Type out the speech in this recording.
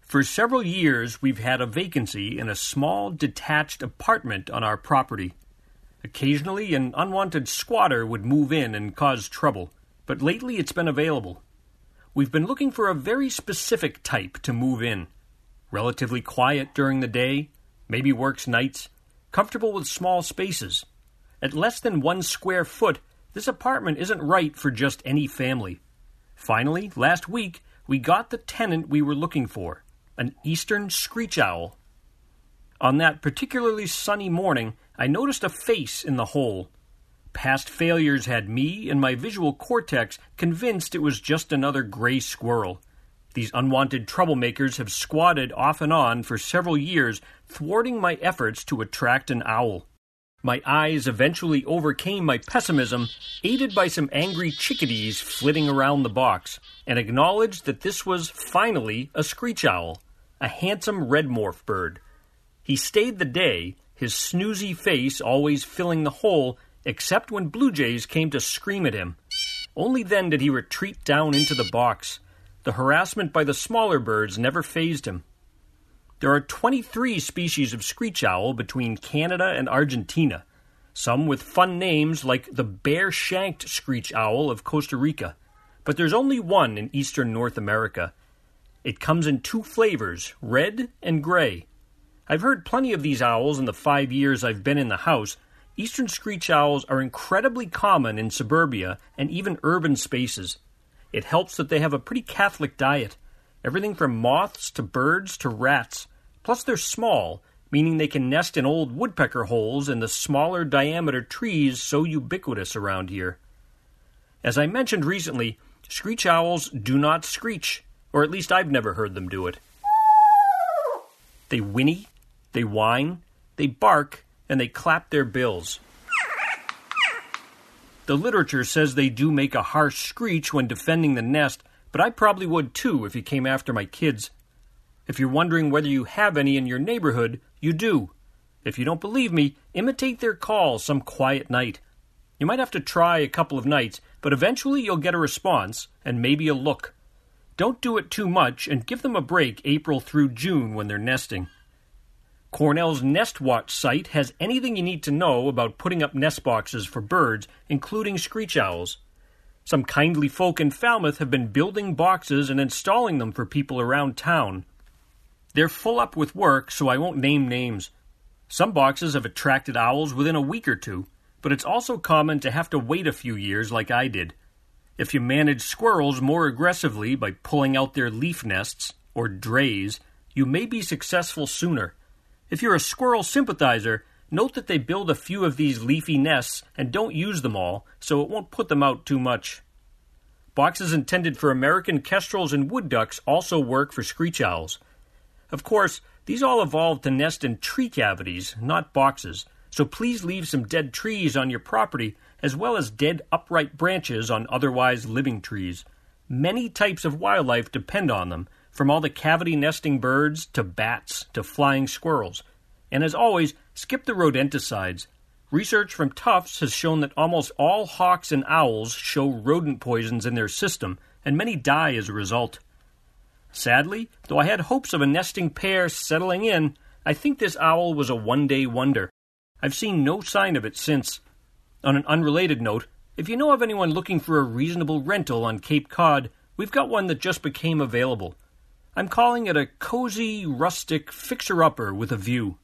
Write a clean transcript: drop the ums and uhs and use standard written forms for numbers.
For several years, we've had a vacancy in a small, detached apartment on our property. Occasionally, an unwanted squatter would move in and cause trouble, but lately it's been available. We've been looking for a very specific type to move in. Relatively quiet during the day, maybe works nights, comfortable with small spaces. At less than 1 square foot, this apartment isn't right for just any family. Finally, last week, we got the tenant we were looking for. An eastern screech owl. On that particularly sunny morning, I noticed a face in the hole. Past failures had me and my visual cortex convinced it was just another gray squirrel. These unwanted troublemakers have squatted off and on for several years, thwarting my efforts to attract an owl. My eyes eventually overcame my pessimism, aided by some angry chickadees flitting around the box, and acknowledged that this was finally a screech owl. A handsome red morph bird. He stayed the day, his snoozy face always filling the hole, except when blue jays came to scream at him. Only then did he retreat down into the box. The harassment by the smaller birds never fazed him. There are 23 species of screech owl between Canada and Argentina, some with fun names like the bare-shanked screech owl of Costa Rica, but there's only one in eastern North America. It comes in 2 flavors, red and gray. I've heard plenty of these owls in the 5 years I've been in the house. Eastern screech owls are incredibly common in suburbia and even urban spaces. It helps that they have a pretty Catholic diet. Everything from moths to birds to rats. Plus they're small, meaning they can nest in old woodpecker holes in the smaller diameter trees so ubiquitous around here. As I mentioned recently, screech owls do not screech. Or at least I've never heard them do it. They whinny, they whine, they bark, and they clap their bills. The literature says they do make a harsh screech when defending the nest, but I probably would too if you came after my kids. If you're wondering whether you have any in your neighborhood, you do. If you don't believe me, imitate their call some quiet night. You might have to try a couple of nights, but eventually you'll get a response, and maybe a look. Don't do it too much, and give them a break April through June when they're nesting. Cornell's Nest Watch site has anything you need to know about putting up nest boxes for birds, including screech owls. Some kindly folk in Falmouth have been building boxes and installing them for people around town. They're full up with work, so I won't name names. Some boxes have attracted owls within a week or two, but it's also common to have to wait a few years like I did. If you manage squirrels more aggressively by pulling out their leaf nests, or drays, you may be successful sooner. If you're a squirrel sympathizer, note that they build a few of these leafy nests and don't use them all, so it won't put them out too much. Boxes intended for American kestrels and wood ducks also work for screech owls. Of course, these all evolved to nest in tree cavities, not boxes, so please leave some dead trees on your property as well as dead upright branches on otherwise living trees. Many types of wildlife depend on them, from all the cavity-nesting birds to bats to flying squirrels. And as always, skip the rodenticides. Research from Tufts has shown that almost all hawks and owls show rodent poisons in their system, and many die as a result. Sadly, though I had hopes of a nesting pair settling in, I think this owl was a one-day wonder. I've seen no sign of it since. On an unrelated note, if you know of anyone looking for a reasonable rental on Cape Cod, we've got one that just became available. I'm calling it a cozy, rustic fixer-upper with a view.